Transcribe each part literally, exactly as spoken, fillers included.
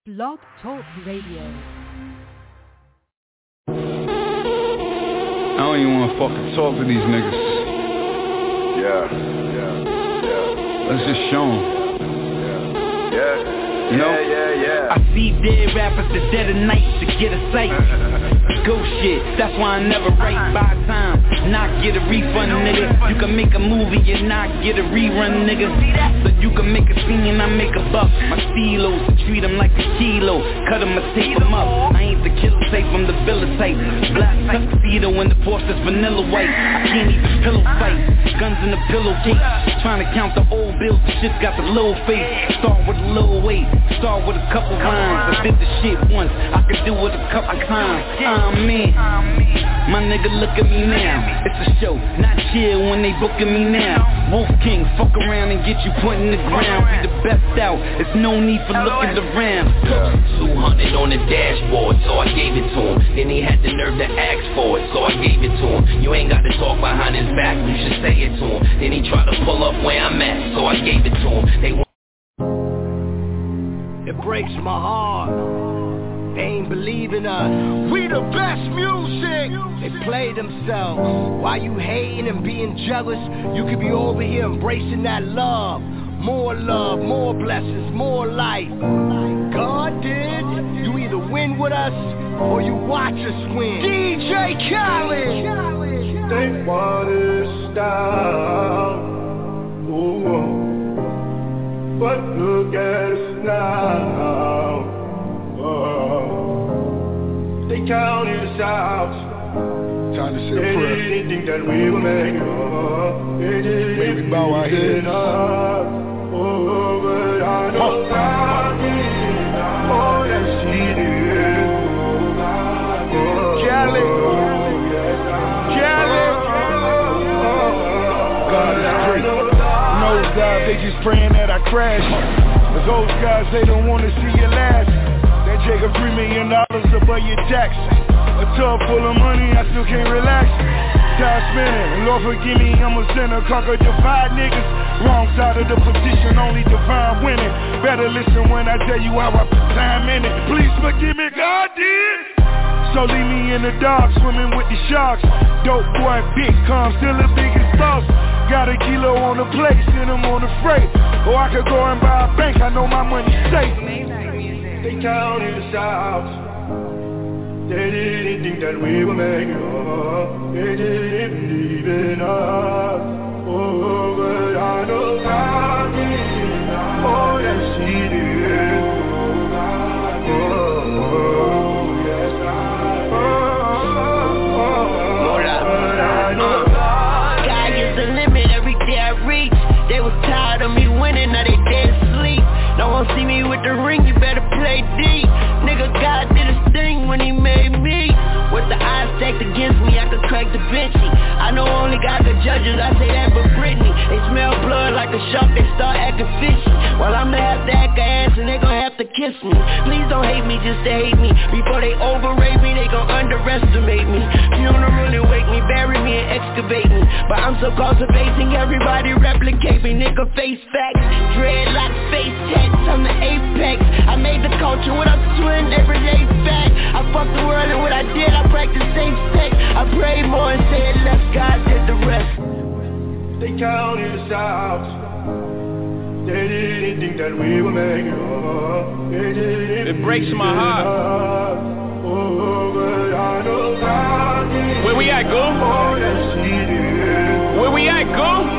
Blog Talk Radio. I don't even want to fucking talk to these niggas. Yeah, yeah, yeah. Let's just show them. Yeah, yeah, you know? yeah, yeah, yeah. I see dead rappers the dead of night to get a sight. Go shit, that's why I never write by time. Not get a refund, nigga. You can make a movie and not get a rerun, nigga. So you can make a scene and I make a buck. My stilos, treat them like a kilo. Cut them or tape them up. I ain't the killer tape, I'm the villa type. Black tuxedo in the Porsche's vanilla white. I can't even pillow fight. Guns in the pillowcase. Trying to count the old bills, the shit got the little face. Start with a little weight, start with a couple rhymes. I did the shit once, I could do it a couple times. I'm in. My nigga, look at me now. It's a show, not chill when they booking me now. Wolf King, fuck around and get you put in the ground. Be the best out, it's no need for looking around. two hundred on the dashboard, so I gave it to him. Then he had the nerve to ask for it, so I gave it to him. You ain't got to talk behind his back, you should say it to him. Then he tried to pull up where I'm at, so I gave it to him. They It breaks my heart. They ain't believing us. We the best music. They play themselves. Why you hating and being jealous? You could be over here embracing that love. More love, more blessings, more life. God did. You either win with us or you watch us win. D J Khaled. They want us down. Ooh. But look at us now. Oh. They counted us out. Time to say a they prayer. They didn't think that we would make it. They didn't May we bow our heads. Oh, but I know oh. God did. Oh, that she did. Oh, Kelly. Kelly. God is great. Those guys, they just praying that I crash. But those guys, they don't want to see you last. That Jacob three million dollars above your tax. A tub full of money, I still can't relax. Time spinning, Lord forgive me, I'm a sinner. Conquer divide niggas. Wrong side of the position, only divine winning. Better listen when I tell you how I put time in it. Please forgive me, God did. So leave me in the dark, swimming with the sharks. Dope boy, big calm, still the biggest boss. Got a kilo on the plate, send them on the freight. Or I could go and buy a bank, I know my money's safe. They counted us out. They didn't think that we would make it. They didn't believe in us. Oh, but I know God did. Oh, yes, He did. Oh, oh, yes, I did. Oh, oh, but I know God did. Sky is the limit every day I reach. They was tired of me winning, now they dead asleep. Don't want to see me with the ring, you better play D. Nigga, God did his thing when he made me. With the odds stacked against me, I could crack the Vinci. I know only God could judge us, I say that for Britney. They smell blood like a shark, they start acting fishy. Well, I'ma have to act a ass and they gon' have to kiss me. Please don't hate me just to hate me. Before they overrate me, they gon' underestimate me. Funeral and wake me, bury me and excavate me. But I'm so cultivating, everybody replicate me. Nigga face facts, dreadlock face tats, I'm the apex. I made the culture what I'm twin everyday fact. I fucked the world and what I did, I practiced safe sex. I prayed more and said less, God did the rest. They counted us out. They didn't think that we would make it. They didn't. It breaks my heart. Oh, but I know God did. Where we at, go? Oh, yes, He did. Where we at, go? Oh,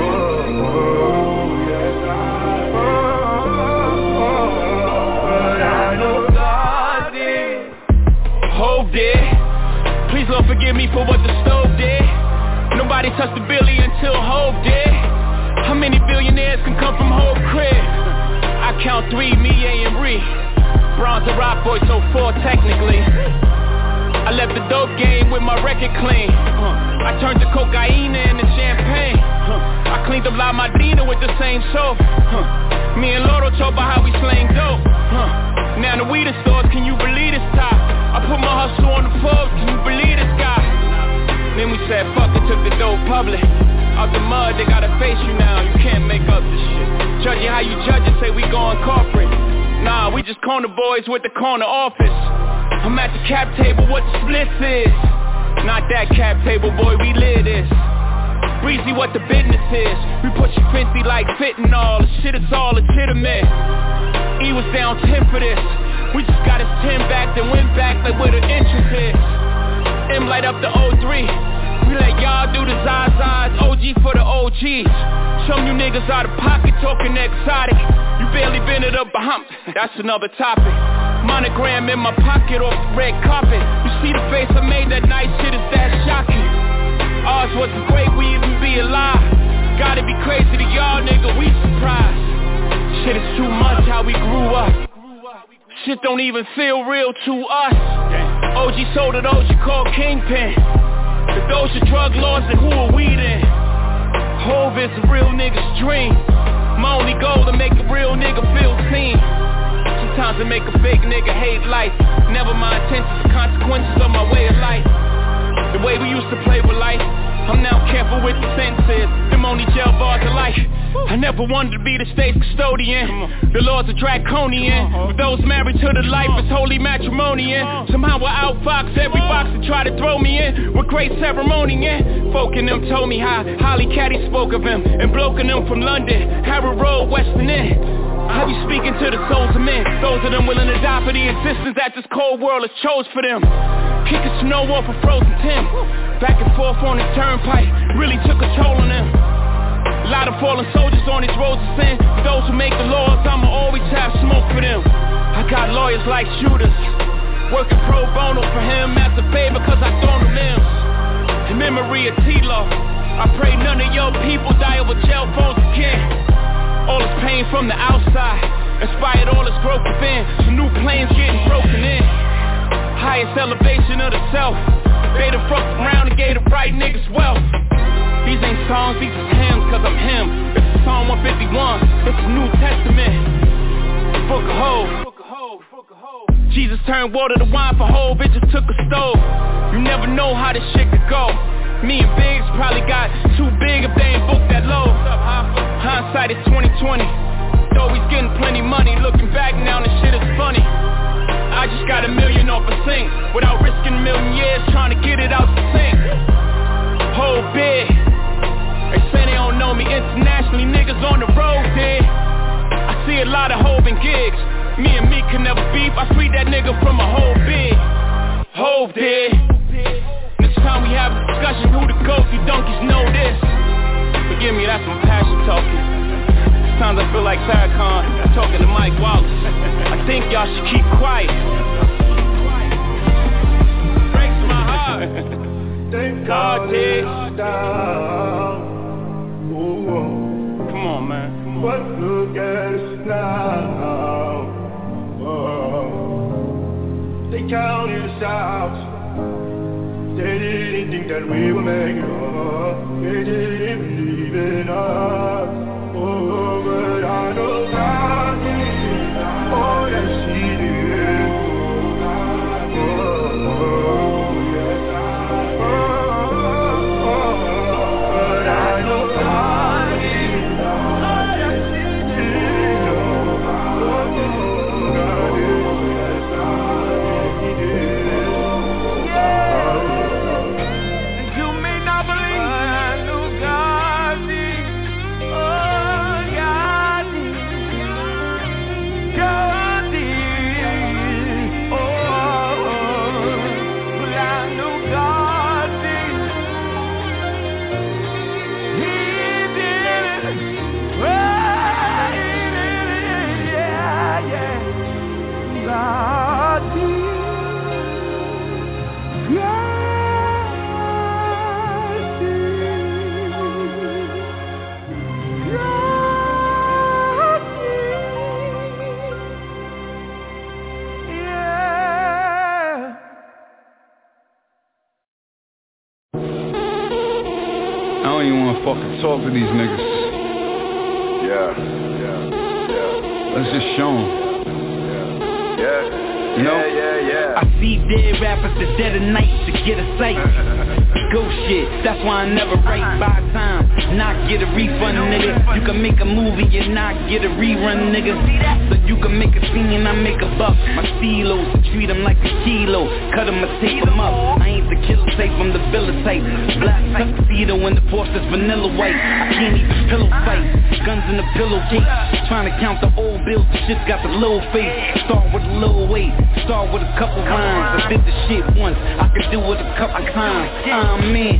oh, yes, I did. Oh, oh, but I know God did. Hope did. Please Lord forgive me for what the stove did. Nobody touched the billy until Hope did. How many billionaires can come from Hope crib? I count three, me, A, and Ree. Bronze and Rock Boy, so four technically. I left the dope game with my record clean. uh, I turned the cocaine into champagne. uh, I cleaned up La Madina with the same soap. uh, Me and Loro talk about how we slang dope. uh, Now the weed stores, can you believe this top? I put my hustle on the pub, can you believe this guy? Then we said fuck it, took the dope public. Out the mud, they gotta face you now, you can't make up this shit. Judging how you judge it, say we going corporate. Nah, we just corner boys with the corner office. I'm at the cap table, what the splits is. Not that cap table, boy, we live this. Breezy, what the business is. We put you fancy like fentanyl. The shit is all legitimate. E was down ten for this. We just got his ten back, then went back like where the interest is. M light up the O three. We let y'all do the Zazas. O G for the O Gs. Some you niggas out of pocket talking exotic. You barely been to the Bahamas. That's another topic. Monogram in my pocket off the red carpet. You see the face I made that night, shit is that shocking. Ours wasn't great, we even be alive. Gotta be crazy to y'all, nigga, we surprised. Shit is too much how we grew up. Shit don't even feel real to us. O G sold to those you call kingpin. The Doja drug lords and who are we then? Hov is a real nigga's dream. My only goal to make a real nigga feel seen. Sometimes I make a fake nigga hate life. Never my intentions, the consequences of my way of life. The way we used to play with life, I'm now careful with the sentences. Them only jail bars of life. I never wanted to be the state's custodian. The laws are draconian. For those married to the life, it's holy matrimony. Somehow I outfox every box that try to throw me in. With great ceremony, yeah. Folk in them told me how Holly Caddy spoke of him. And bloke in them from London, Harrow Road, Western End. I be speaking to the souls of men. Those of them willing to die for the existence that this cold world has chose for them. Kicking snow off a frozen Tim. Back and forth on the turnpike really took a toll on them. A lot of fallen soldiers on these roads of sin. Those who make the laws, I'ma always have smoke for them. I got lawyers like shooters, working pro bono for him as a favor cause I thrown them limbs. In memory of T-Law, I pray none of your people die over jail phones again. All this pain from the outside inspired all this growth within. Some new planes getting broken in. Highest elevation of the self. They done fucked around and gave the right niggas wealth. These ain't songs, these is hymns, cause I'm him. This is Psalm one fifty-one, it's the New Testament. The Book of Hov. Jesus turned water to wine for Hov, it just took a stove. You never know how this shit could go. Me and Biggs probably got too big if they ain't booked that low. Hindsight is twenty twenty. Though he's getting plenty money, looking back now, this shit is funny. I just got a million off a sink, without risking a million years trying to get it out the sink. Whole big. They say they don't know me internationally, niggas on the road did. I see a lot of Hov and gigs. Me and me can never beef, I freed that nigga from a whole big. Hov did. Next time we have a discussion, who the GOAT, you donkeys know this. Forgive me, that's my passion talking. Sometimes I feel like Farrakhan talking to Mike Wallace. I think y'all should keep quiet. Breaks my heart. Thank God did. down. Come on, man. Come on. But look at us now. Oh. They counted us out. They didn't think that we would make it up. They didn't believe in us. Oh, but I know God did. Oh, yes, He did. Oh, oh, yes, I oh, oh, but I know God did. Oh, yes, He did. Oh, God did. Yes, I He did. Yeah. And you may not believe, but I know God did. Oh, God did. God did. Oh, but I know God did. He did it. Oh, He did it. Yeah, yeah. God did. God I don't even want to fucking talk to these niggas. Yeah, yeah, yeah. Let's just show them. Yeah, You know? yeah, yeah, yeah. I I see dead rappers the dead of night to get a sight. Go shit, that's why I never write by time. Not get a refund, nigga. You can make a movie and not get a rerun, nigga. So you can make a scene and I make a buck. My stelos, treat them like a kilo. Cut them, I tape them up. I ain't the killer tape, I'm the villa type. Black tuxedo in the Porsche's vanilla white. I can't even pillow fight. Guns in the pillowcase. Trying to count the old bills, the shit's got the little face. Start with a little weight, start with a couple rhymes. I did the shit once, I could do it a couple times. I'm in.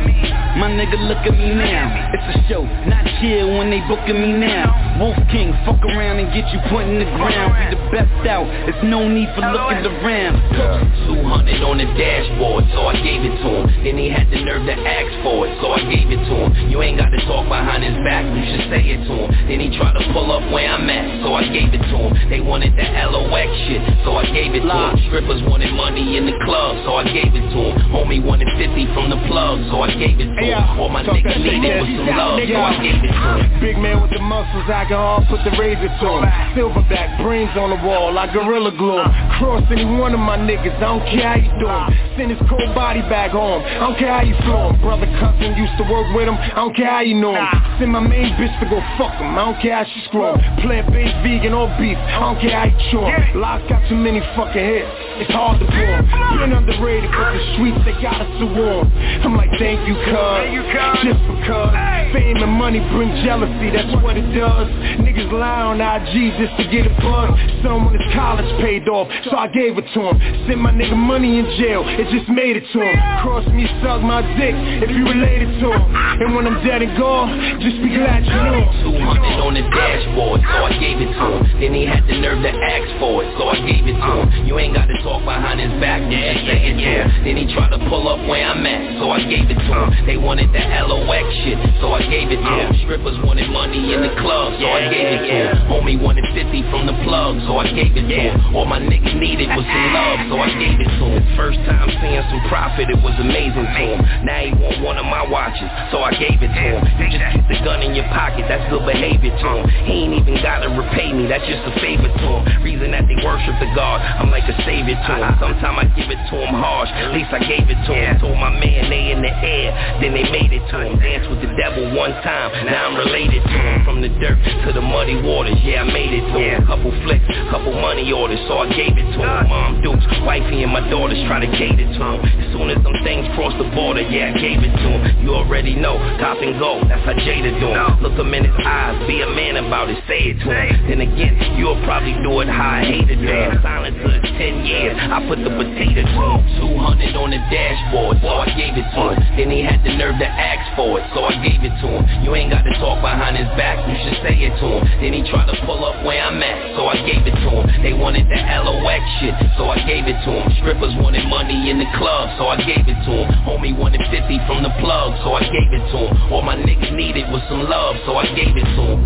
My nigga, look at me now. It's a show, not chill when they booking me now. Wolf King, fuck around and get you put in the ground. Be the best out, there's no need for looking around. Two hundred on the dashboard, so I gave it to him. Then he had the nerve to ask for it, so I gave it to him. You ain't got to talk behind his back, you should say it to him. Then he tried to pull up where I'm at, so I gave it to him. They wanted the L O X shit, so I gave it to him. Strippers wanted money in the club, so I gave it to him. Homie wanted fifty from the plug, so I gave it to him. All my niggas needed was some love, so I gave it to him. Big man with the muscles, I can all put the razor to him. Silverback, brains on the wall, I gorilla glue him. Cross any one of my niggas, I don't care how you do him. Send his cold body back home, I don't care how you flow him. Brother cousin used to work with him, I don't care how you know him. Send my main bitch to go fuck him, I don't care how she screw him. Plant-based, vegan or beef, I don't care how you chew him. Lots got too many fucking hits, it's hard to pull him. Been underrated, but the streets, they got us to warm. I'm like, thank you, cuz, just because. Fame and money bring jealousy, that's what it does. Niggas lie on I G just to get a buzz. Someone his college paid off, so I gave it to him. Sent my nigga money in jail, it just made it to him. Cross me, suck my dick, if you related to him. And when I'm dead and gone, just be glad you know him. Two hundred on the dashboard, so I gave it to him. Then he had the nerve to ask for it, so I gave it to him. You ain't got to talk behind his back, yeah, yeah, yeah, yeah. Then he tried to pull up where I'm at, so I gave it to him. They wanted the L O X shit, so I gave it to him. Strippers wanted money in the club, so I gave it to him. Homie wanted fifty from the plug, so I gave it to him. All my niggas needed was some love, so I gave it to him. First time seeing some profit, it was amazing to him. Now he want one of my watches, so I gave it to him. You just keep the gun in your pocket, that's good behavior to him. He ain't even gotta repay me, that's just a favor to him. Reason that they worship the God, I'm like a savior to him. Sometimes I give it to him harsh, at least I gave it to him. Told my man they in the air, then they made it to him. Danced with the devil one time, now I'm related to him. From the dirt to the muddy waters, yeah, I made it to him. Couple flicks, couple money orders, so I gave it to him. Mom, Dukes, wifey and my daughters try to cater to him. As soon as them things cross the border, yeah, I gave it to him. You already know, cop and go, that's how Jada do him. Look him in his eyes, be a man about it, say it to him. Then again, you'll probably do it how I hate it, damn. Silent to his ten years, I put the potato to him. Two hundred on the dashboard, so I gave it to him. Then he had the nerve to ask for it, so I gave it to him. You ain't got to talk behind his back, you should say it to him. Then he tried to pull up where I'm at, so I gave it to him. They wanted the L O X shit, so I gave it to him. Strippers wanted money in the club, so I gave it to him. Homie wanted fifty from the plug, so I gave it to him. All my niggas needed was some love, so I gave it to him.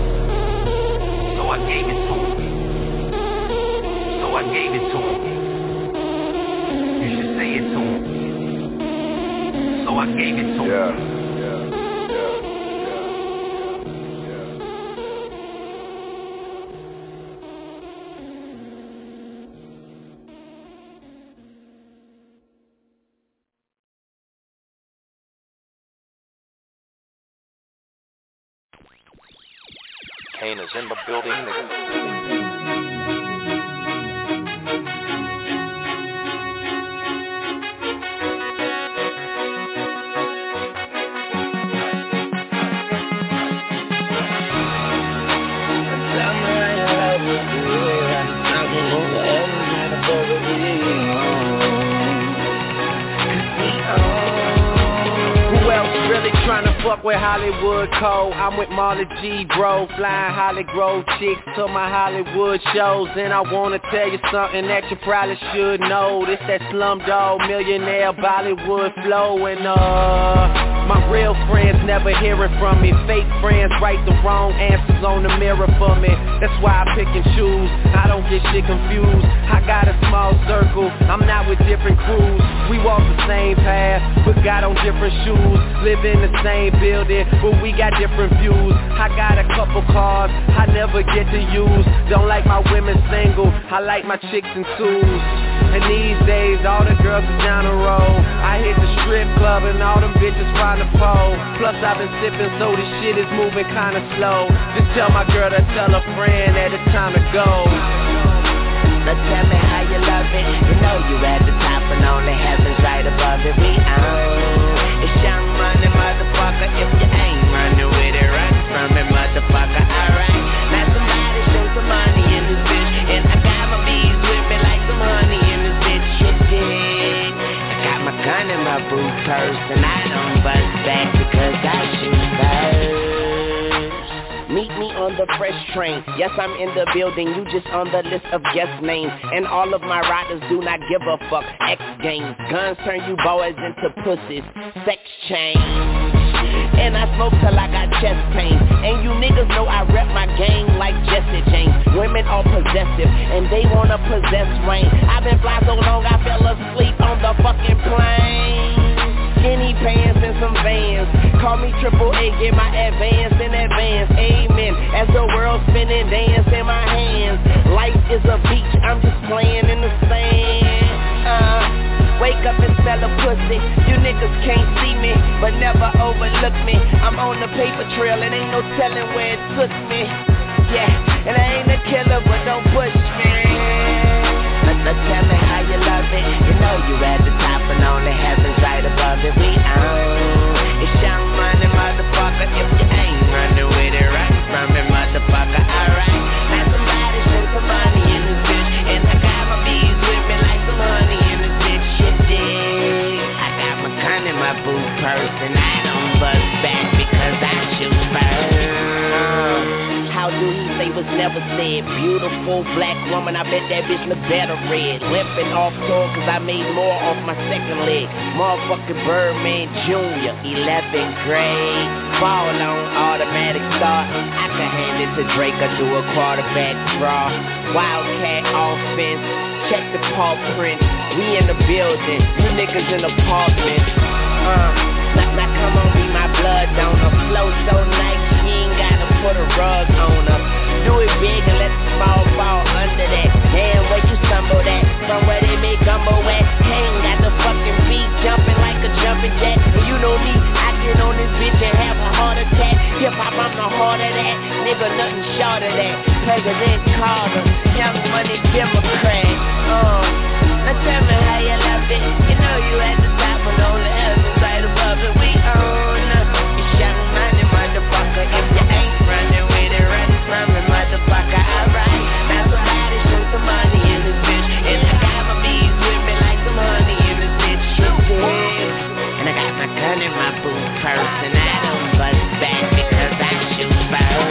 So I gave it to him. So I gave it to him. You should say it to him. So I gave it to him. Yeah. Kane is in the building. Trying to fuck with Hollywood Cole. I'm with Marley G, bro. Flying Holly Grove chicks to my Hollywood shows. And I wanna tell you something that you probably should know. This that Slumdog Millionaire Bollywood flow. And uh, my real friends never hearing from me. Fake friends write the wrong answers on the mirror for me. That's why I pick and choose. I don't get shit confused. I got a small circle. I'm not with different crews. We walk the same path, but got on different shoes. Live in the same building, but we got different views. I got a couple cars I never get to use. Don't like my women single, I like my chicks in twos. And these days, all the girls is down the road. I hit the strip club and all them bitches find a pole. Plus I've been sipping, so this shit is moving kinda slow. Just tell my girl to tell a friend that it's time to go. Now tell me how you love it. You know you at the top and only heaven's right above it. We own it's young money, motherfucker. If you ain't running with it, run from it, motherfucker. Alright, now somebody show some money in this bitch, and I got my bees with me like some honey in this bitch. You dig? I got my gun in my boot purse, and I don't bust back because I shoot first. Meet me on the fresh train. Yes, I'm in the building, you just on the list of guest names. And all of my riders do not give a fuck. X games, guns turn you boys into pussies. Sex change. And I smoke till I got chest pain. And you niggas know I rep my gang like Jesse James. Women are possessive, and they wanna possess rain. I've been fly so long I fell asleep on the fucking plane. Skinny pants and some Vans. Call me Triple A, get my advance in advance. Amen. As the world spinning, dance in my hands. Life is a beach, I'm just playing in the sand. Uh, wake up and smell a pussy. You niggas can't see me, but never overlook me. I'm on the paper trail, and ain't no telling where it took me. Yeah, and I ain't a killer, but don't push me. Now tell me how you love it. You know you at the top and only heaven's right above it. We own it's young money, motherfucker. If you ain't running with it, run from it, motherfucker. Alright, now somebody show some money in this bitch, and I got my bees with me like some honey in this bitch. You dig? I got my gun in my boot purse, and I don't bust back because I shoot first. How do he say was never said? Beautiful black woman, I bet that bitch look better red. Limping off tour cause I made more off my second leg. Motherfucking Birdman Junior, eleventh grade. Ball on automatic start. I can hand it to Drake or do a quarterback draw. Wildcat offense, check the paw print. We in the building, you niggas in apartments. Uh, now, now come on, be my blood donor. Flow so nice, you ain't gotta put a rug on her. Do it big and let the small fall under that. Damn, where you stumble at? Somewhere they make gumbo at. Hang, got the fucking beat jumping like a jumping jack. And you know me, I get on this bitch and have a heart attack. Hip hop, I'm the heart of that. Nigga, nothing short of that. President Carter, young money Democrat. Uh, now tell me how you love it. You know you at the top and only heaven's right above it. We own it's young money, motherfucker. If you ain't running with it, run from it, motherfucker. Alright, now somebody show some money in this bitch, and I got my bees with me like some honey in this bitch. You dig? And I got my gun in my boot purse, and I don't bust back because I shoot first.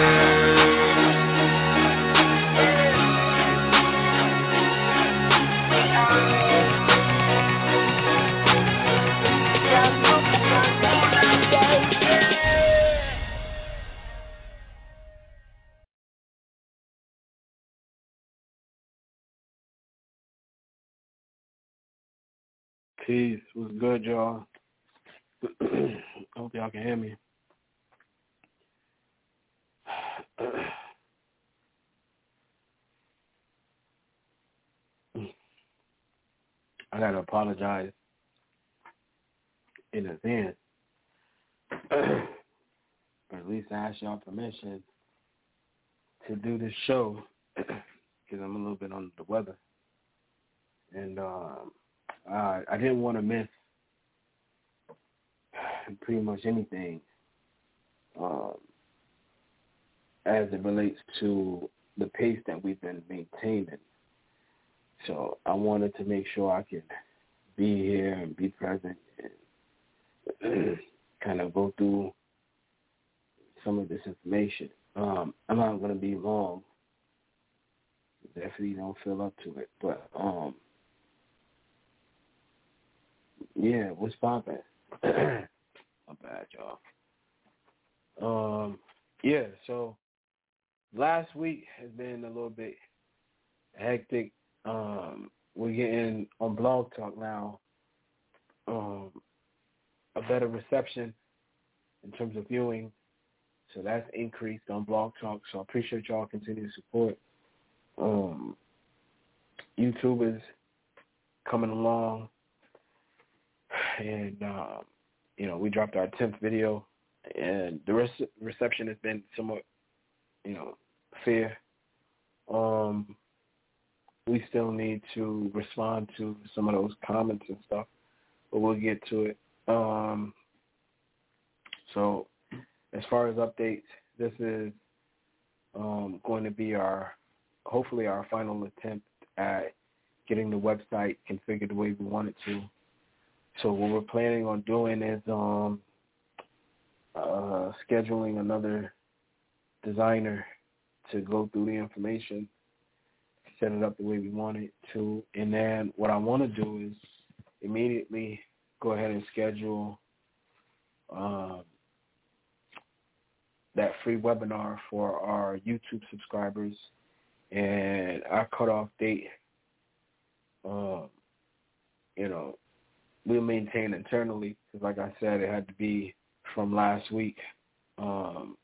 Peace. What's good, y'all? Hope y'all can hear me. I gotta apologize in advance. Or at least I ask y'all permission to do this show because I'm a little bit under the weather. And um Uh, I didn't want to miss pretty much anything um, as it relates to the pace that we've been maintaining. So I wanted to make sure I could be here and be present and kind of go through some of this information. Um, I'm not going to be long. Definitely don't feel up to it. But, um, yeah, what's poppin'? Not bad, y'all. Um, yeah, so last week has been a little bit hectic. Um, we're getting on Blog Talk now um, a better reception in terms of viewing. So that's increased on Blog Talk. So I appreciate y'all continued support. Um, YouTube is coming along. And, uh, you know, we dropped our tenth video, and the rece- reception has been somewhat, you know, fair. Um, we still need to respond to some of those comments and stuff, but we'll get to it. Um, so as far as updates, this is um, going to be our, hopefully our final attempt at getting the website configured the way we want it to. So what we're planning on doing is um, uh, scheduling another designer to go through the information, set it up the way we want it to, and then what I want to do is immediately go ahead and schedule um, that free webinar for our YouTube subscribers, and our cutoff date, um, you know, we'll maintain internally, because like I said, it had to be from last week. Um,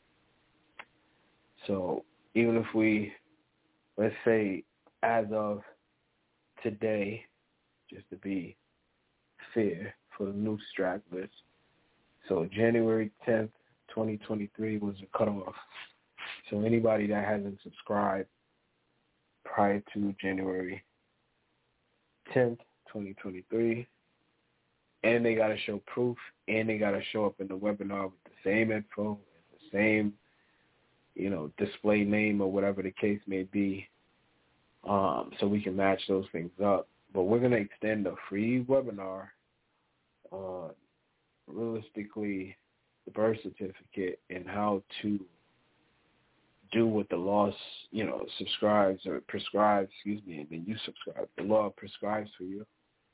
so even if we, let's say as of today, just to be fair for the new stragglers, so January tenth, twenty twenty-three was the cutoff. So anybody that hasn't subscribed prior to January tenth, twenty twenty-three, and they got to show proof, and they got to show up in the webinar with the same info, the same, you know, display name or whatever the case may be, um, so we can match those things up. But we're going to extend a free webinar on realistically the birth certificate and how to do what the law, you know, subscribes or prescribes, excuse me, and then you subscribe. The law prescribes for you.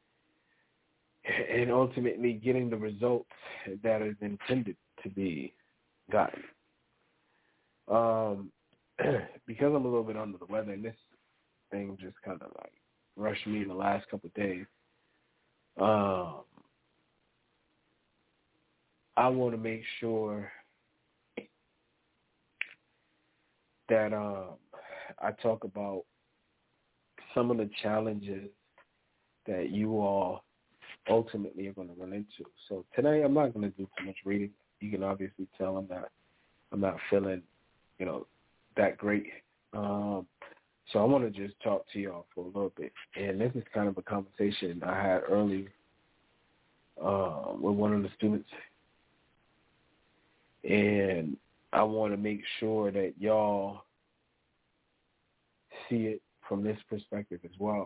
And ultimately getting the results that is intended to be gotten. Um, because I'm a little bit under the weather, and this thing just kind of like rushed me in the last couple of days, um, I want to make sure that um, I talk about some of the challenges that you all ultimately are going to run into. So today I'm not going to do too much reading. You can obviously tell I'm not, I'm not feeling, you know, that great. Um, so I want to just talk to y'all for a little bit. And this is kind of a conversation I had earlier uh, with one of the students. And I want to make sure that y'all see it from this perspective as well.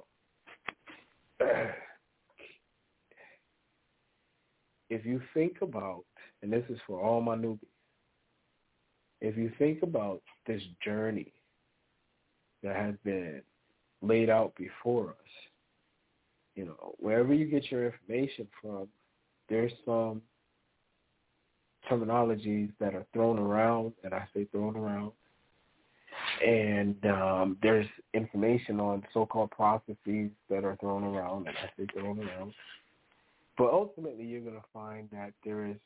If you think about, and this is for all my newbies, if you think about this journey that has been laid out before us, you know, wherever you get your information from, there's some terminologies that are thrown around, and I say thrown around, and um, there's information on so-called processes that are thrown around, and I say thrown around. But ultimately, you're going to find that there is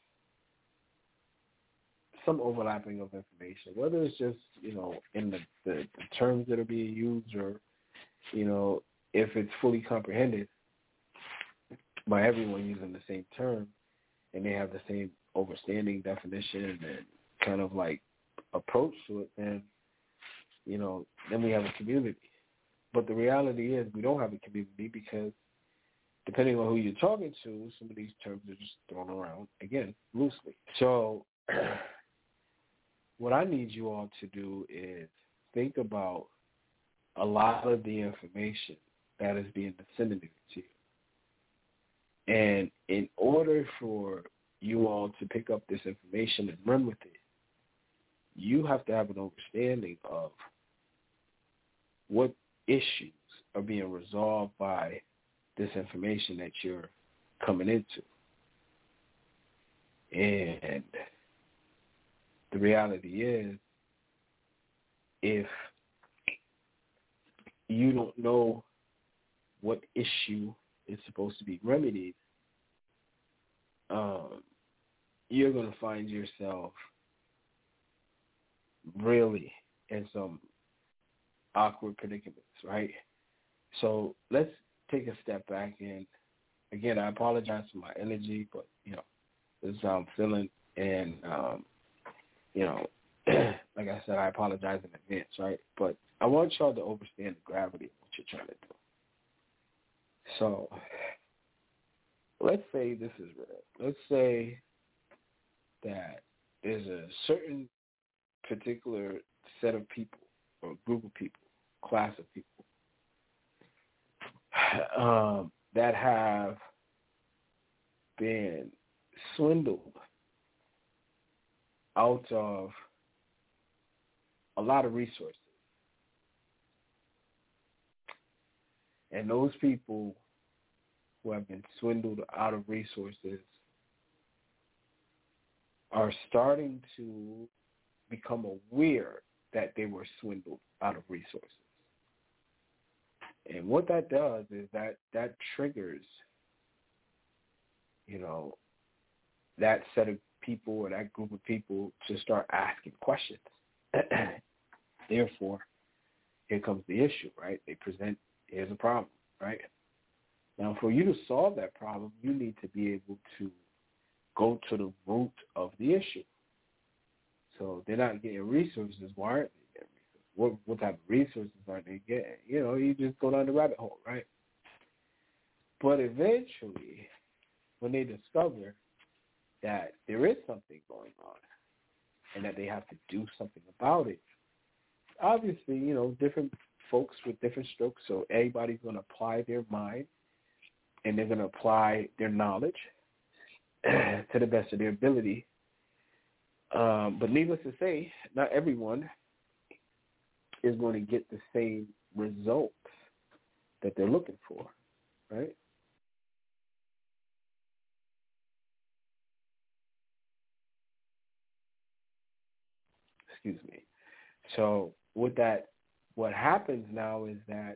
some overlapping of information, whether it's just, you know, in the, the, the terms that are being used, or, you know, if it's fully comprehended by everyone using the same term and they have the same overstanding definition and kind of like approach to it, then, you know, then we have a community. But the reality is we don't have a community because depending on who you're talking to, some of these terms are just thrown around, again, loosely. So what I need you all to do is think about a lot of the information that is being disseminated to you. And in order for you all to pick up this information and run with it, you have to have an understanding of what issues are being resolved by this information that you're coming into. And the reality is, if you don't know what issue is supposed to be remedied, um, you're going to find yourself really in some awkward predicaments, right? So let's take a step back. And, again, I apologize for my energy, but, you know, this is how I'm feeling. And, um, you know, like I said, I apologize in advance, right? But I want y'all to understand the gravity of what you're trying to do. So let's say this is real. Let's say that there's a certain particular set of people or group of people, class of people, um, that have been swindled out of a lot of resources. And those people who have been swindled out of resources are starting to become aware that they were swindled out of resources. And what that does is that that triggers, you know, that set of people or that group of people to start asking questions. Therefore, here comes the issue, right? They present, here's a problem, right? Now, for you to solve that problem, you need to be able to go to the root of the issue. So they're not getting resources. Why aren't they getting resources? What, what type of resources aren't they getting? You know, you just go down the rabbit hole, right? But eventually, when they discover that there is something going on and that they have to do something about it, obviously, you know, different folks with different strokes, so everybody's going to apply their mind and they're going to apply their knowledge to the best of their ability. Um, but needless to say, not everyone is going to get the same results that they're looking for, right? Excuse me. So with that, what happens now is that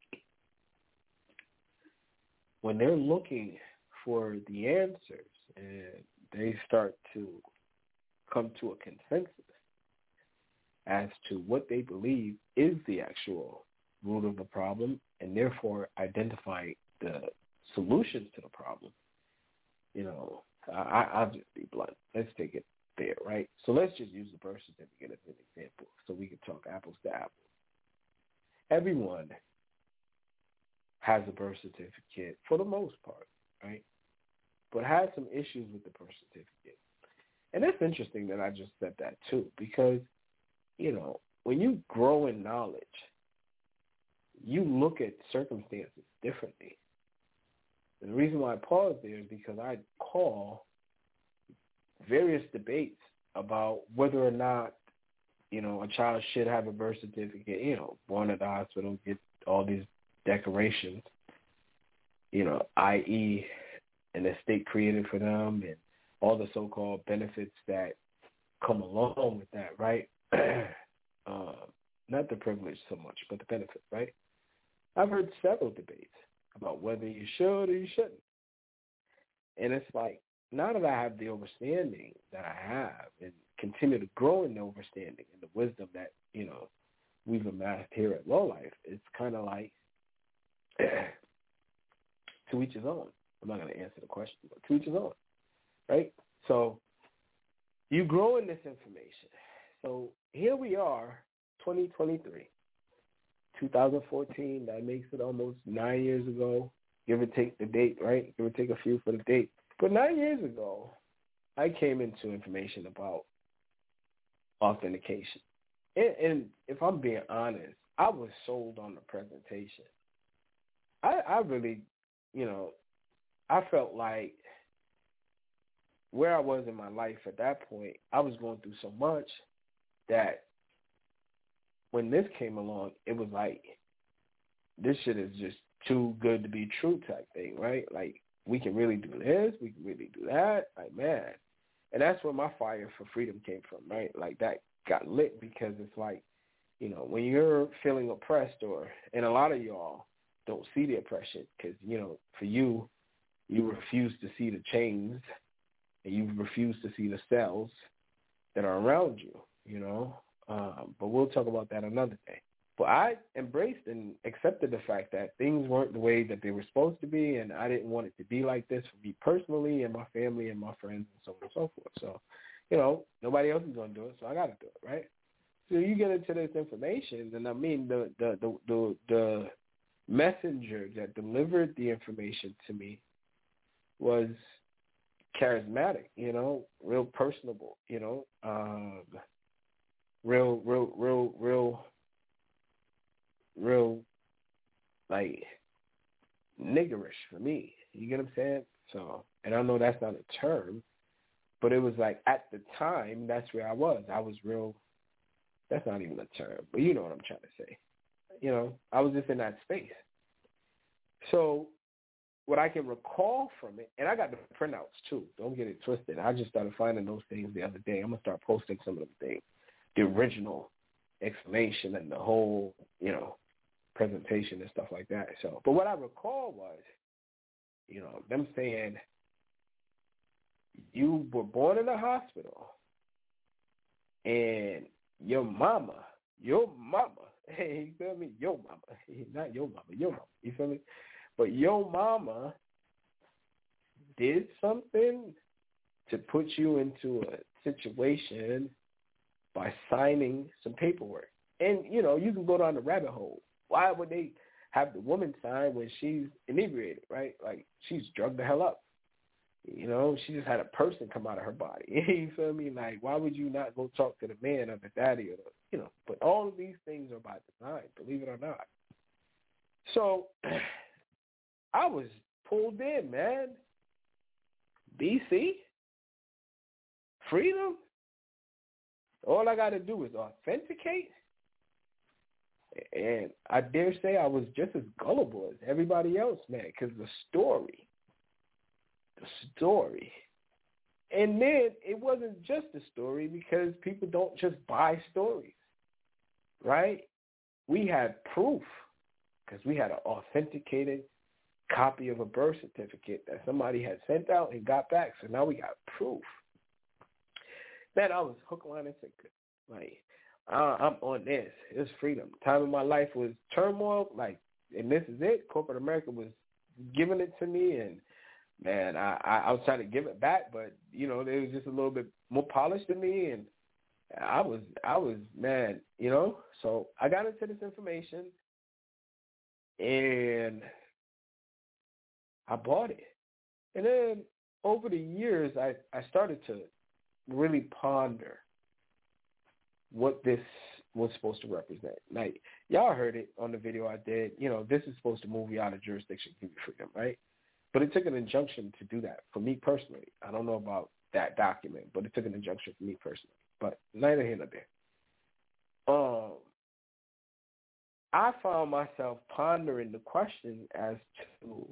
when they're looking for the answers and they start to come to a consensus as to what they believe is the actual root of the problem and therefore identifying the solutions to the problem, you know, I, I'll just be blunt. Let's take it there, right? So let's just use the birth certificate as an example so we can talk apples to apples. Everyone has a birth certificate for the most part, right? But has some issues with the birth certificate. And it's interesting that I just said that too, because, you know, when you grow in knowledge, you look at circumstances differently. And the reason why I pause there is because I call various debates about whether or not, you know, a child should have a birth certificate, you know, born at the hospital, get all these decorations, you know, that is an estate created for them and all the so-called benefits that come along with that, right? uh, not the privilege so much, but the benefit, right? I've heard several debates about whether you should or you shouldn't. And it's like, now that I have the understanding that I have and continue to grow in the understanding and the wisdom that, you know, we've amassed here at Low Life, it's kind of like to each his own. I'm not going to answer the question, but to each his own, right? So you grow in this information. So here we are, twenty twenty-three, two thousand fourteen, that makes it almost nine years ago, give or take the date, right? Give or take a few for the date. But nine years ago, I came into information about authentication. And, and if I'm being honest, I was sold on the presentation. I, I really, you know, I felt like where I was in my life at that point, I was going through so much that when this came along, it was like, this shit is just too good to be true type thing, right? Like, we can really do this, we can really do that, like, man. And that's where my fire for freedom came from, right? Like, that got lit because it's like, you know, when you're feeling oppressed or, and a lot of y'all don't see the oppression because, you know, for you, you refuse to see the chains and you refuse to see the cells that are around you, you know. Um, but we'll talk about that another day. But I embraced and accepted the fact that things weren't the way that they were supposed to be, and I didn't want it to be like this for me personally and my family and my friends and so on and so forth. So, you know, nobody else is going to do it, so I got to do it, right? So you get into this information, and I mean the the, the, the, the messenger that delivered the information to me was charismatic, you know, real personable, you know, um, real, real, real, real, real, like, niggerish for me. You get what I'm saying? So, and I know that's not a term, but it was like at the time, that's where I was. I was real, that's not even a term, but you know what I'm trying to say. You know, I was just in that space. So what I can recall from it, and I got the printouts too. Don't get it twisted. I just started finding those things the other day. I'm going to start posting some of them things, the original explanation and the whole, you know, presentation and stuff like that. So, but what I recall was, you know, them saying, you were born in a hospital and your mama, your mama, hey, you feel me? Your mama, not your mama, your mama, you feel me? But your mama did something to put you into a situation by signing some paperwork. And, you know, you can go down the rabbit hole. Why would they have the woman sign when she's inebriated, right? Like, she's drugged the hell up. You know, she just had a person come out of her body. You feel me? Like, why would you not go talk to the man or the daddy or the, you know? But all of these things are by design, believe it or not. So I was pulled in, man. B C? Freedom? All I got to do is authenticate? And I dare say I was just as gullible as everybody else, man, because the story, the story. And then it wasn't just a story because people don't just buy stories, right? We had proof because we had an authenticated copy of a birth certificate that somebody had sent out and got back. So now we got proof. Man, I was hook, line, and sinker. Like, uh, I'm on this. It's freedom. Time of my life was turmoil, like, and this is it. Corporate America was giving it to me, and, man, I, I, I was trying to give it back, but, you know, it was just a little bit more polished than me, and I was, I was, man, you know. So I got into this information, and I bought it. And then over the years, I, I started to really ponder what this was supposed to represent. Like, y'all heard it on the video I did. You know, this is supposed to move you out of jurisdiction, give you freedom, right? But it took an injunction to do that for me personally. I don't know about that document, but it took an injunction for me personally. But neither here nor there. Um, I found myself pondering the question as to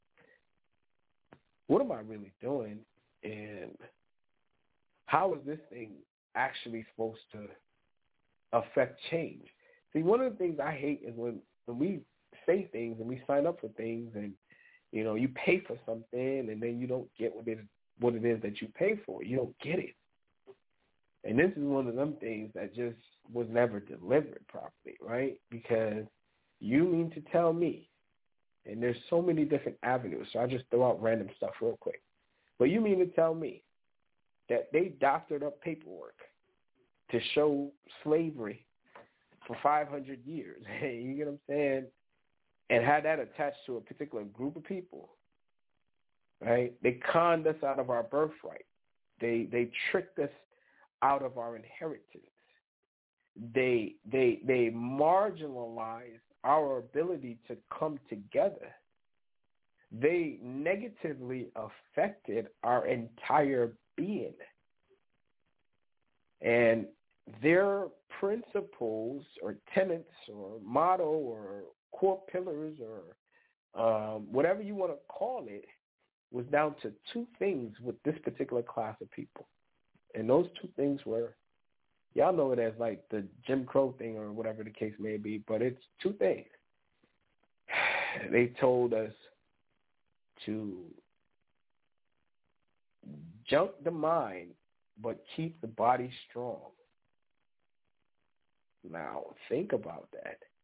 what am I really doing, and how is this thing actually supposed to affect change? See, one of the things I hate is when, when we say things and we sign up for things and, you know, you pay for something and then you don't get what it, what it is that you pay for. You don't get it. And this is one of them things that just was never delivered properly, right? Because you mean to tell me, and there's so many different avenues, so I'll just throw out random stuff real quick. But you mean to tell me that they doctored up paperwork to show slavery for five hundred years, you get what I'm saying, and had that attached to a particular group of people, right? They conned us out of our birthright. They they tricked us out of our inheritance. They they they marginalized our ability to come together. They negatively affected our entire being. And their principles or tenets or motto or core pillars or um, whatever you want to call it was down to two things with this particular class of people. And those two things were, y'all know it as like the Jim Crow thing or whatever the case may be, but it's two things. They told us to junk the mind, but keep the body strong. Now, think about that.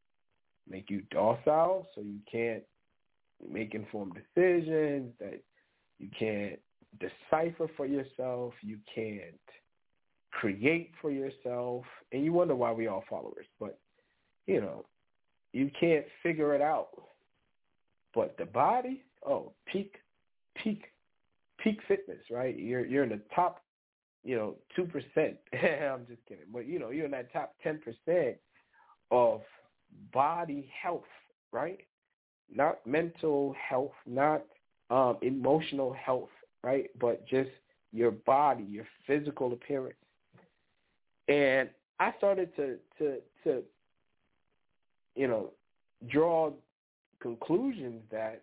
make you docile so you can't make informed decisions, that you can't decipher for yourself, you can't create for yourself, and you wonder why we all followers. But, you know, you can't figure it out. But the body, oh, peak, peak, peak fitness, right? You're you're in the top, you know, two percent. I'm just kidding. But, you know, you're in that top ten percent of body health, right? Not mental health, not um, emotional health, right? But just your body, your physical appearance. And I started to, to, to, you know, draw conclusions that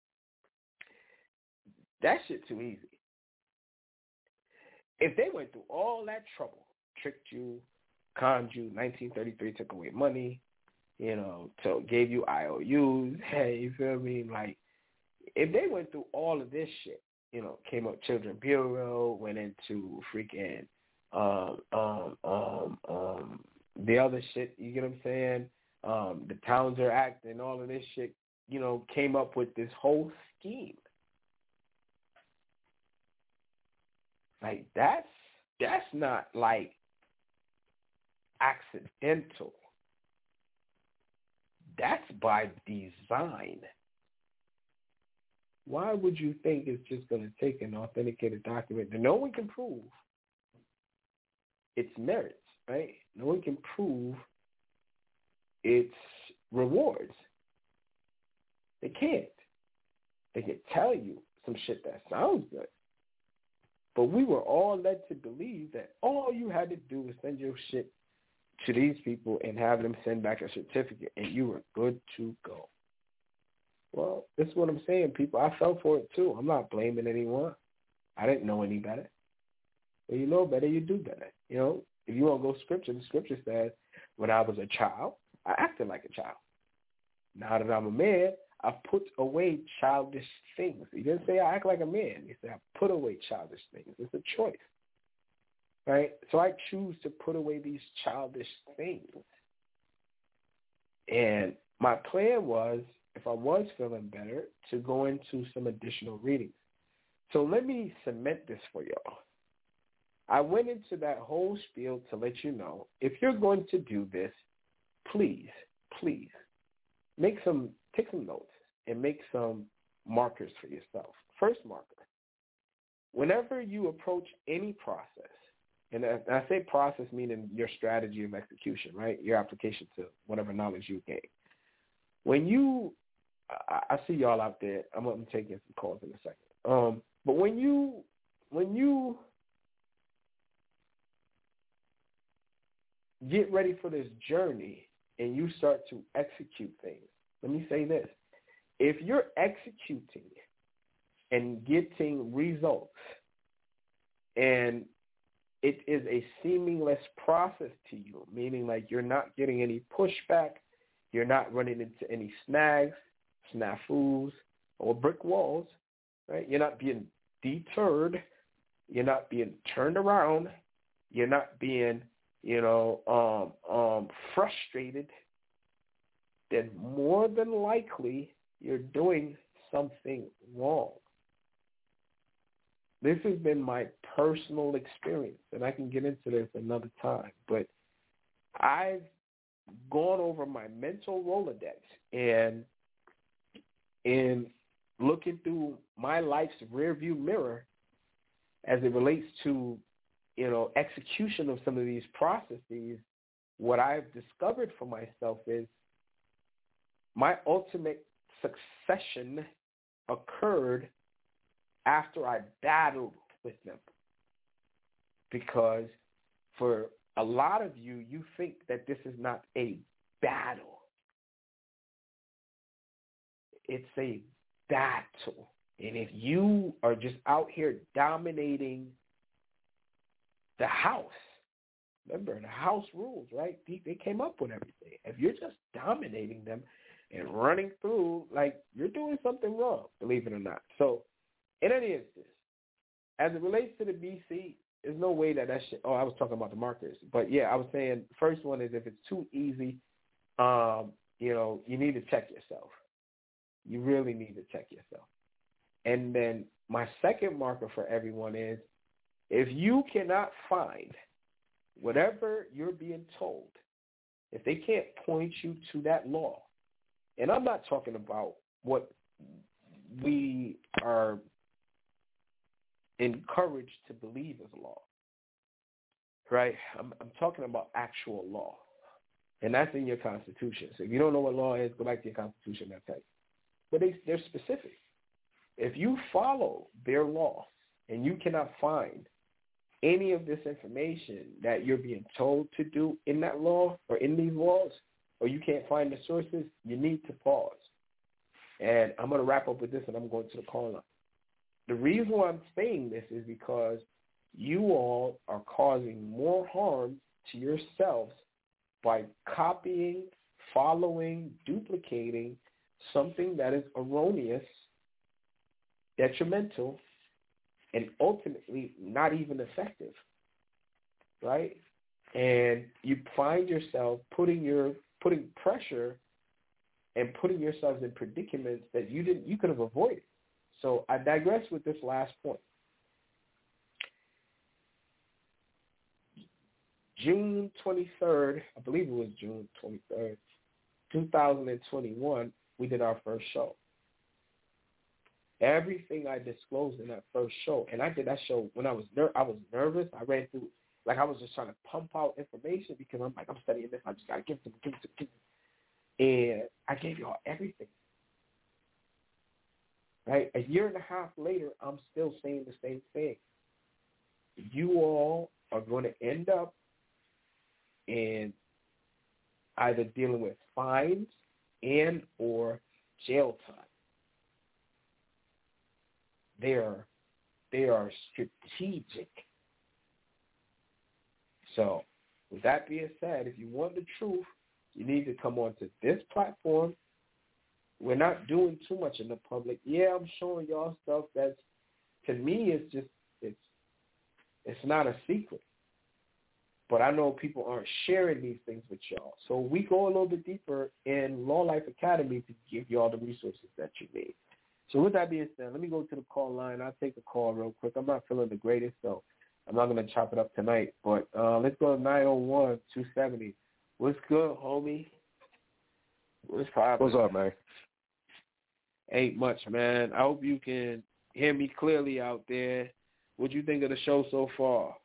that shit too easy. If they went through all that trouble, tricked you, conned you, nineteen thirty-three took away money, you know, so gave you I O Us, hey, you feel me? Like, if they went through all of this shit, you know, came up Children Bureau, went into freaking um, um, um, um, the other shit, you get what I'm saying? Um, the Townsend Act and all of this shit, you know, came up with this whole scheme. Like, that's, that's not, like, accidental. That's by design. Why would you think it's just going to take an authenticated document that no one can prove its merits, right? No one can prove its rewards. They can't. They can tell you some shit that sounds good. But we were all led to believe that all you had to do was send your shit to these people and have them send back a certificate, and you were good to go. Well, this is what I'm saying, people. I fell for it, too. I'm not blaming anyone. I didn't know any better. When you know better, you do better. You know, if you want to go scripture, the scripture says, when I was a child, I acted like a child. Now that I'm a man, I put away childish things. He didn't say I act like a man. He said I put away childish things. It's a choice. Right? So I choose to put away these childish things. And my plan was, if I was feeling better, to go into some additional readings. So let me cement this for y'all. I went into that whole spiel to let you know, if you're going to do this, please, please, make some, take some notes and make some markers for yourself. First marker, whenever you approach any process, and I say process meaning your strategy of execution, right? Your application to whatever knowledge you gain. When you, I, I see y'all out there. I'm, I'm taking some calls in a second. Um, but when you, when you get ready for this journey and you start to execute things, let me say this: if you're executing and getting results, and it is a seamless process to you, meaning like you're not getting any pushback, you're not running into any snags, snafus, or brick walls, right? You're not being deterred, you're not being turned around, you're not being, you know, um, um, frustrated, then more than likely you're doing something wrong. This has been my personal experience, and I can get into this another time, but I've gone over my mental Rolodex and in looking through my life's rearview mirror as it relates to, you know, execution of some of these processes, what I've discovered for myself is my ultimate succession occurred after I battled with them. Because for a lot of you, you think that this is not a battle. It's a battle. And if you are just out here dominating the house, remember, the house rules, right? They came up with everything. If you're just dominating them and running through, like, you're doing something wrong, believe it or not. So, in any instance, as it relates to the B C, there's no way that that shit, oh, I was talking about the markers. But, yeah, I was saying, first one is if it's too easy, um, you know, you need to check yourself. You really need to check yourself. And then my second marker for everyone is, if you cannot find whatever you're being told, if they can't point you to that law, and I'm not talking about what we are encouraged to believe is law, right? I'm, I'm talking about actual law, and that's in your Constitution. So if you don't know what law is, go back to your Constitution, that's it. But they, they're specific. If you follow their law and you cannot find any of this information that you're being told to do in that law or in these laws, or you can't find the sources, you need to pause. And I'm going to wrap up with this, and I'm going to the call line. The reason why I'm saying this is because you all are causing more harm to yourselves by copying, following, duplicating something that is erroneous, detrimental, and ultimately not even effective, right? And you find yourself putting your putting pressure and putting yourselves in predicaments that you didn't you could have avoided. So I digress with this last point. June twenty-third, I believe it was June twenty-third, two thousand twenty-one, we did our first show. Everything I disclosed in that first show, and I did that show when I was ner- I was nervous. I ran through, like I was just trying to pump out information because I'm like, I'm studying this. I just got to give it to them, give it to them, give it to them. And I gave y'all everything. Right? A year and a half later, I'm still saying the same thing. You all are going to end up in either dealing with fines and or jail time. They are, they are strategic. So, with that being said, if you want the truth, you need to come onto this platform. We're not doing too much in the public. Yeah, I'm showing y'all stuff that's, to me, it's just, it's, it's not a secret. But I know people aren't sharing these things with y'all. So we go a little bit deeper in Law Life Academy to give you all the resources that you need. So with that being said, let me go to the call line. I'll take the call real quick. I'm not feeling the greatest, so I'm not going to chop it up tonight. But uh, let's go to nine oh one, two seventy. What's good, homie? What's poppin'? What's up, man? Ain't much, man. I hope you can hear me clearly out there. What do you think of the show so far?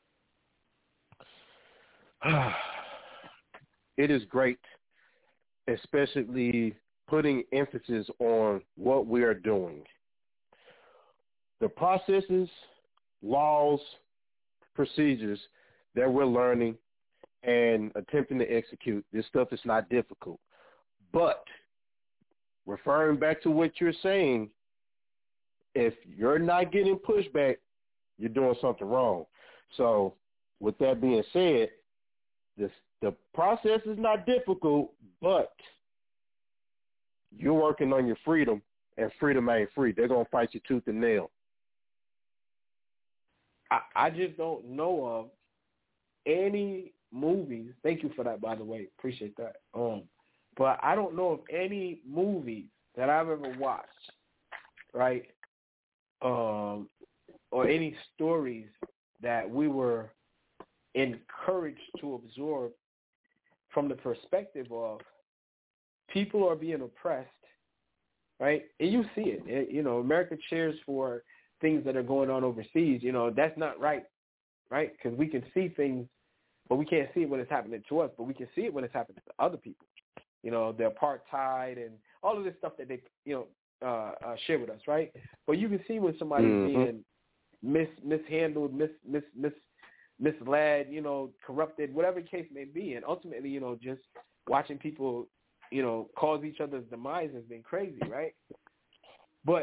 It is great, especially putting emphasis on what we are doing. The processes, laws, procedures that we're learning and attempting to execute, this stuff is not difficult. But referring back to what you're saying, if you're not getting pushback, you're doing something wrong. So with that being said, this, the process is not difficult, but you're working on your freedom, and freedom ain't free. They're going to fight you tooth and nail. I, I just don't know of any movies. Thank you for that, by the way. Appreciate that. Um, but I don't know of any movies that I've ever watched, right, um, or any stories that we were encouraged to absorb from the perspective of people are being oppressed, right? And you see it. it. You know, America cheers for things that are going on overseas. You know, that's not right, right? Because we can see things, but we can't see it when it's happening to us, but we can see it when it's happening to other people. You know, the apartheid and all of this stuff that they, you know, uh, uh, share with us, right? But you can see when somebody's mm-hmm. being mis mishandled, mis mis mis misled, you know, corrupted, whatever the case may be, and ultimately, you know, just watching people, you know, cause each other's demise has been crazy, right? But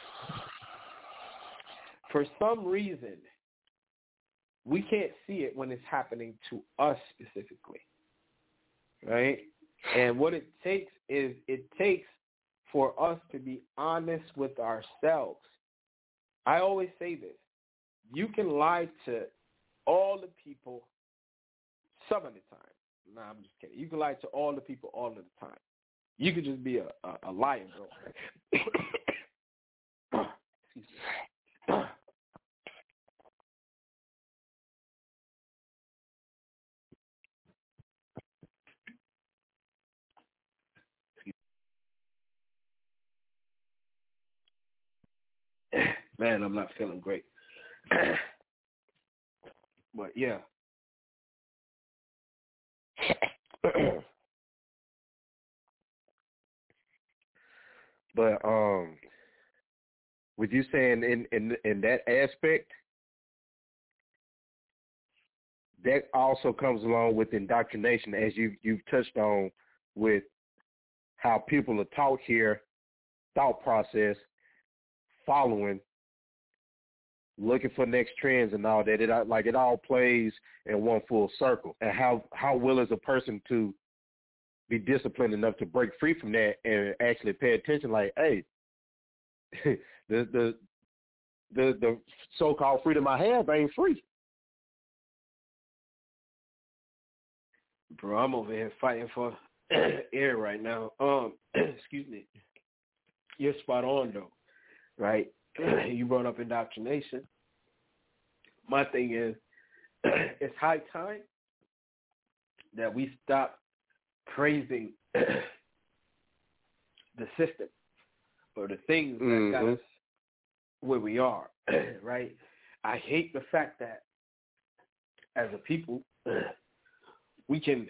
for some reason, we can't see it when it's happening to us specifically, right? And what it takes is it takes for us to be honest with ourselves. I always say this. You can lie to all the people some of the time. No, nah, I'm just kidding. You can lie to all the people all of the time. You could just be a, a, a liar, bro. Man, I'm not feeling great. But yeah. But um, with you saying in, in in that aspect, that also comes along with indoctrination, as you you've touched on, with how people are taught here, thought process, following, looking for next trends and all that. It like it all plays in one full circle. And how how will is a person to be disciplined enough to break free from that and actually pay attention? Like, hey, the the the the so-called freedom I have ain't free. Bro, I'm over here fighting for air right now. Um, excuse me. You're spot on though, right? You brought up indoctrination. My thing is, it's high time that we stop praising the system or the things that mm-hmm. got us where we are, right? I hate the fact that as a people, we can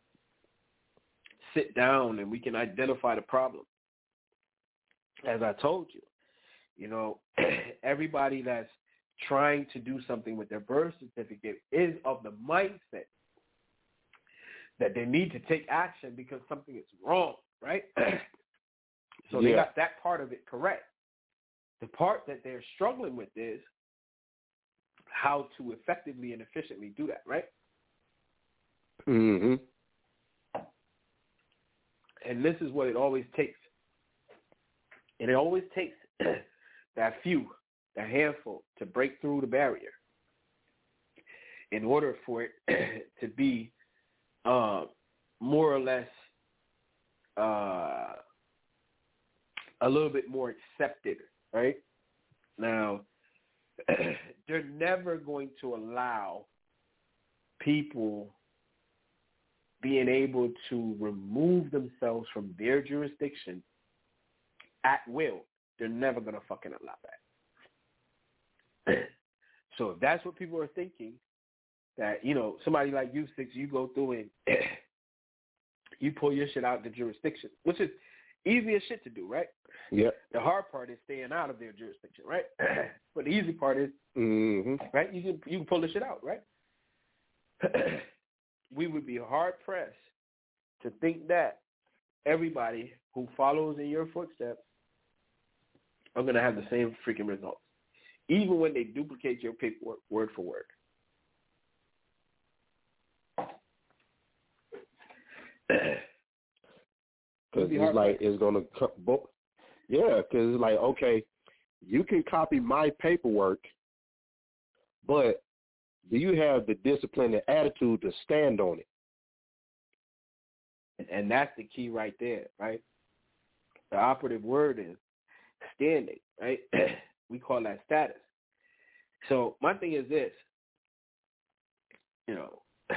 sit down and we can identify the problem. As I told you, you know, everybody that's trying to do something with their birth certificate is of the mindset that they need to take action because something is wrong, right? So yeah. They got that part of it correct. The part that they're struggling with is how to effectively and efficiently do that, right? Mm-hmm. And this is what it always takes. And it always takes that few, that handful, to break through the barrier in order for it to be uh, more or less uh, a little bit more accepted, right? Now, they're never going to allow people being able to remove themselves from their jurisdiction at will. They're never going to fucking allow that. So if that's what people are thinking, that, you know, somebody like you, Six, you go through and you pull your shit out of the jurisdiction, which is easy as shit to do, right? Yeah. The hard part is staying out of their jurisdiction, right? But the easy part is, mm-hmm. right, you can, you can pull the shit out, right? We would be hard-pressed to think that everybody who follows in your footsteps are going to have the same freaking results, even when they duplicate your paperwork word for word. Because it's like it's going to – yeah, because it's like, okay, you can copy my paperwork, but do you have the discipline and attitude to stand on it? And that's the key right there, right? The operative word is standing, right? We call that status. So my thing is this, you know,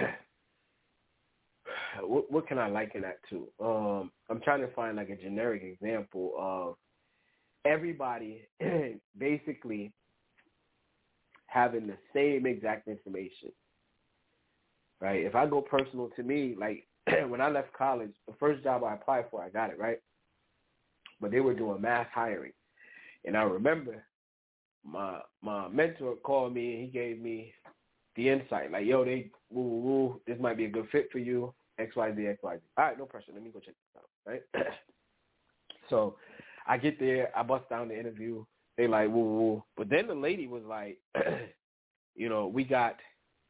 what, what can I liken that to? Um, I'm trying to find like a generic example of everybody basically having the same exact information, right? If I go personal to me, like when I left college, the first job I applied for, I got it, right? But they were doing mass hiring. And I remember my my mentor called me and he gave me the insight, like, yo, they, woo, woo, woo, this might be a good fit for you, X, Y, Z, X, Y, Z. All right, no pressure. Let me go check this out, right? So I get there. I bust down the interview. They like, woo, woo. But then the lady was like, you know, we got,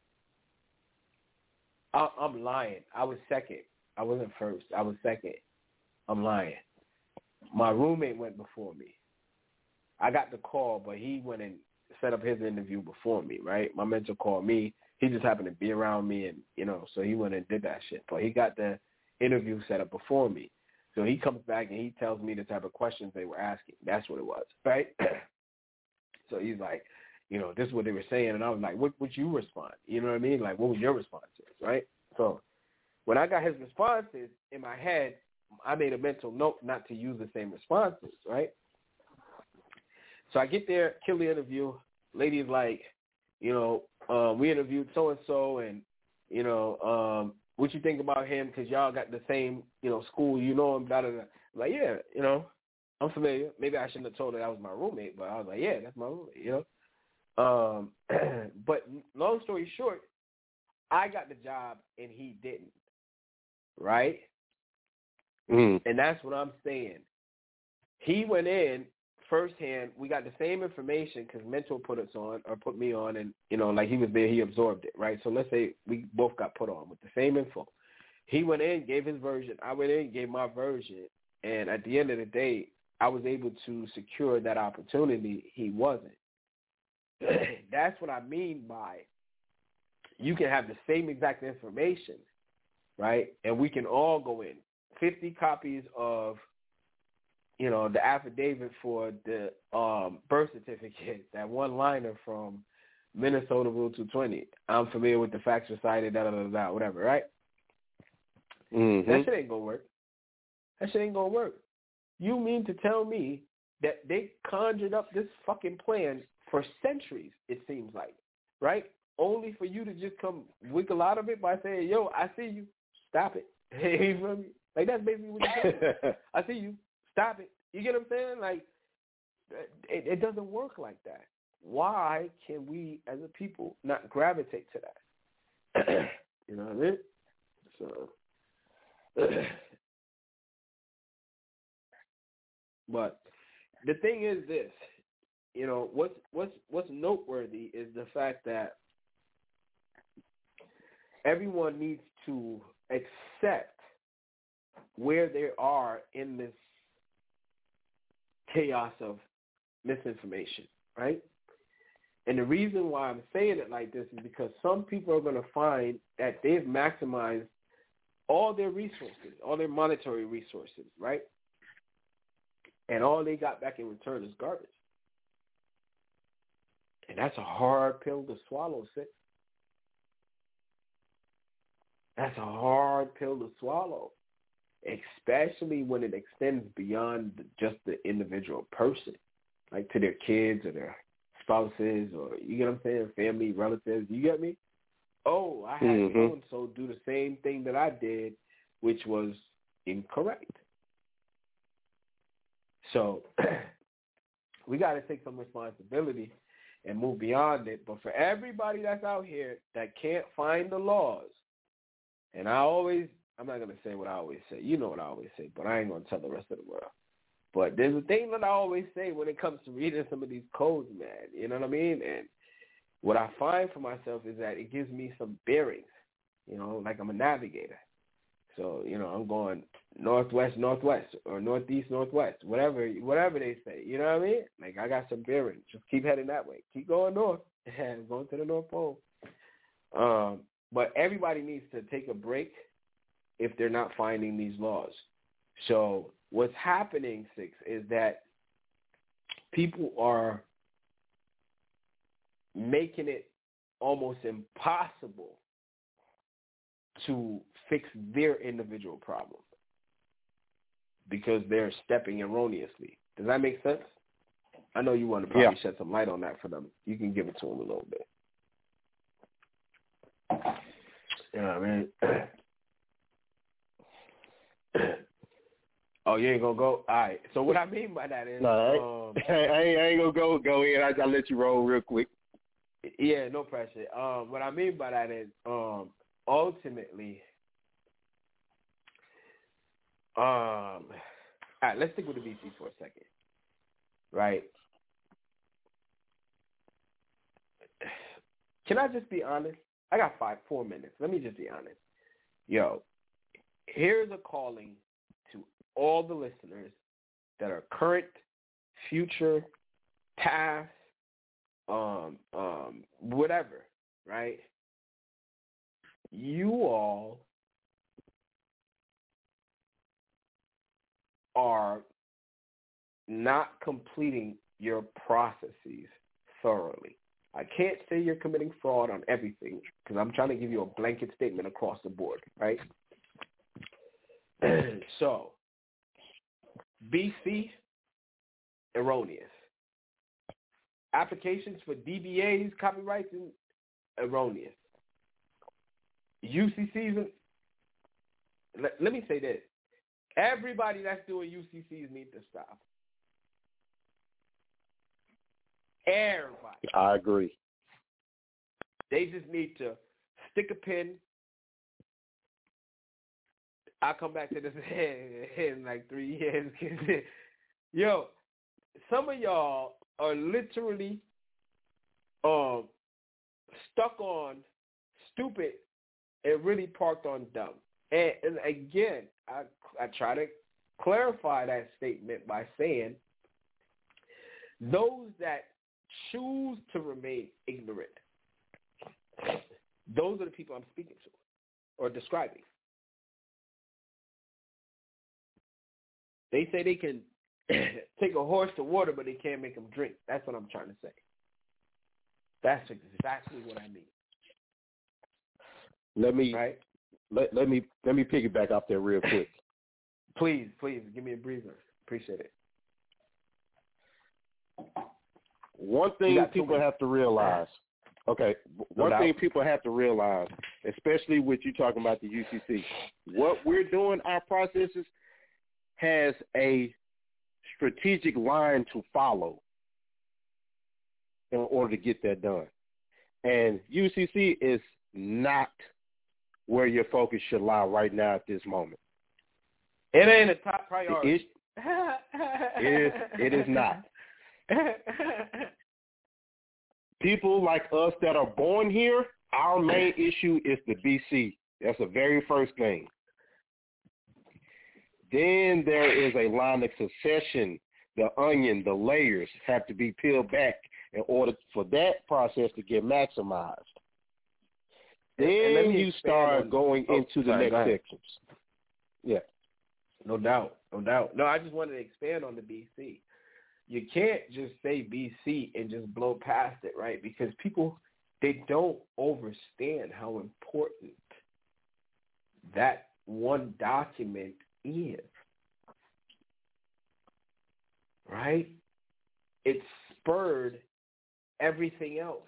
I, I'm lying. I was second. I wasn't first. I was second. I'm lying. My roommate went before me. I got the call, but he went and set up his interview before me, right? My mentor called me. He just happened to be around me, and, you know, so he went and did that shit. But he got the interview set up before me. So he comes back and he tells me the type of questions they were asking. That's what it was, right? So he's like, you know, this is what they were saying. And I was like, what would you respond? You know what I mean? Like, what was your responses, right? So when I got his responses in my head, I made a mental note not to use the same responses, right? So I get there, kill the interview. Lady's like, you know, uh, we interviewed so-and-so and, you know, um, what you think about him because y'all got the same, you know, school, you know him, blah, blah, blah. Like, yeah, you know, I'm familiar. Maybe I shouldn't have told her that was my roommate, but I was like, yeah, that's my roommate, you know. Um, but long story short, I got the job and he didn't, right? Mm. And that's what I'm saying. He went in firsthand. We got the same information because Mentor put us on or put me on, and you know, like he was there, he absorbed it, right? So let's say we both got put on with the same info. He went in, gave his version. I went in, gave my version, and at the end of the day, I was able to secure that opportunity. He wasn't. That's what I mean by you can have the same exact information, right? And we can all go in. fifty copies of, you know, the affidavit for the um, birth certificate, that one-liner from Minnesota Rule two twenty. I'm familiar with the facts recited, da, da, da, da, whatever, right? Mm-hmm. That shit ain't going to work. That shit ain't going to work. You mean to tell me that they conjured up this fucking plan for centuries, it seems like, right? Only for you to just come wiggle out of it by saying, yo, I see you. Stop it. You feel me? Like, that's basically what you're saying. I see you. Stop it. You get what I'm saying? Like, it, it doesn't work like that. Why can we, as a people, not gravitate to that? You know what I mean? So, but the thing is this. You know, what's what's what's noteworthy is the fact that everyone needs to accept where they are in this chaos of misinformation, right? And the reason why I'm saying it like this is because some people are going to find that they've maximized all their resources, all their monetary resources, right? And all they got back in return is garbage. And that's a hard pill to swallow, sis. That's a hard pill to swallow, especially when it extends beyond just the individual person, like to their kids or their spouses or, you get what I'm saying, family, relatives. You get me? Oh, I had mm-hmm. so-and-so do the same thing that I did, which was incorrect. So we got to take some responsibility and move beyond it. But for everybody that's out here that can't find the laws, and I always, I'm not going to say what I always say. You know what I always say, but I ain't going to tell the rest of the world. But there's a thing that I always say when it comes to reading some of these codes, man. You know what I mean? And what I find for myself is that it gives me some bearings, you know, like I'm a navigator. So, you know, I'm going northwest, northwest, or northeast, northwest, whatever whatever they say. You know what I mean? Like, I got some bearings. Just keep heading that way. Keep going north and going to the North Pole. Um, but everybody needs to take a break if they're not finding these laws. So what's happening, Six, is that people are making it almost impossible to fix their individual problem because they're stepping erroneously. Does that make sense? I know you want to probably yeah. shed some light on that for them. You can give it to them a little bit. You know what I mean? Oh, you ain't gonna go? All right. So what I mean by that is, no, I, um, I, ain't, I ain't gonna go go in. I I'll let you roll real quick. Yeah, no pressure. Um, what I mean by that is, um, ultimately, um, all right. Let's stick with the V C for a second, right? Can I just be honest? I got five, four minutes. Let me just be honest. Yo, here's a calling to all the listeners that are current, future, past, um, um, whatever, right? You all are not completing your processes thoroughly. I can't say you're committing fraud on everything because I'm trying to give you a blanket statement across the board, right? So, B C, erroneous. Applications for D B As, copyrights, erroneous. U C Cs, let, let me say this. Everybody that's doing U C Cs need to stop. Everybody. I agree. They just need to stick a pin. I'll come back to this in like three years. Yo, some of y'all are literally um, stuck on stupid and really parked on dumb. And, and again, I, I try to clarify that statement by saying those that choose to remain ignorant, those are the people I'm speaking to or describing. They say they can take a horse to water, but they can't make him drink. That's what I'm trying to say. That's exactly what I mean. Let me right? let, let me let me piggyback off there real quick. Please, please give me a breather. Appreciate it. One thing people have to realize. Okay, one no thing doubt. people have to realize, especially with you talking about the U C C, what we're doing, our processes, has a strategic line to follow in order to get that done. And U C C is not where your focus should lie right now at this moment. It ain't a top priority. It, it is. It is not. People like us that are born here, our main issue is the B C. That's the very first thing. Then there is a line of succession. The onion, the layers have to be peeled back in order for that process to get maximized. Then you start on, going oh, into the sorry, next sections. Yeah. No doubt. No doubt. No, I just wanted to expand on the B C. You can't just say B C and just blow past it, right? Because people, they don't understand how important that one document is, right? It spurred everything else.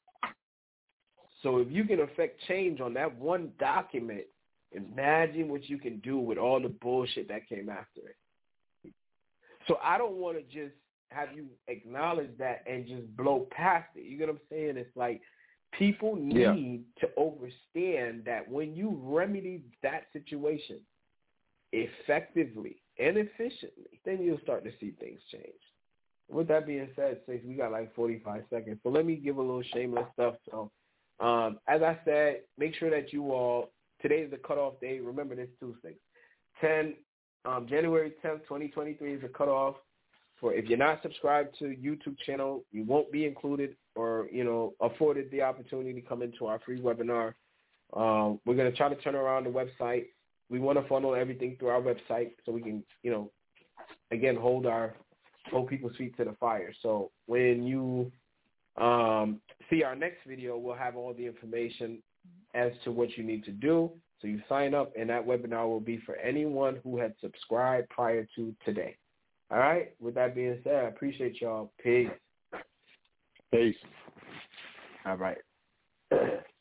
So if you can affect change on that one document, imagine what you can do with all the bullshit that came after it. So I don't want to just have you acknowledge that and just blow past it. You get what I'm saying? It's like people need yeah. to understand that when you remedy that situation effectively and efficiently, then you'll start to see things change. With that being said, since we got like forty-five seconds, so let me give a little shameless stuff. So um, as I said, make sure that you all, today is the cutoff day. Remember this Tuesday. ten, um, January tenth, twenty twenty-three is the cutoff. For if you're not subscribed to YouTube channel, you won't be included or, you know, afforded the opportunity to come into our free webinar. Um, we're going to try to turn around the website. We want to funnel everything through our website so we can, you know, again, hold our hold people's feet to the fire. So when you um, see our next video, we'll have all the information as to what you need to do. So you sign up, and that webinar will be for anyone who had subscribed prior to today. All right? With that being said, I appreciate y'all. Peace. Peace. All right.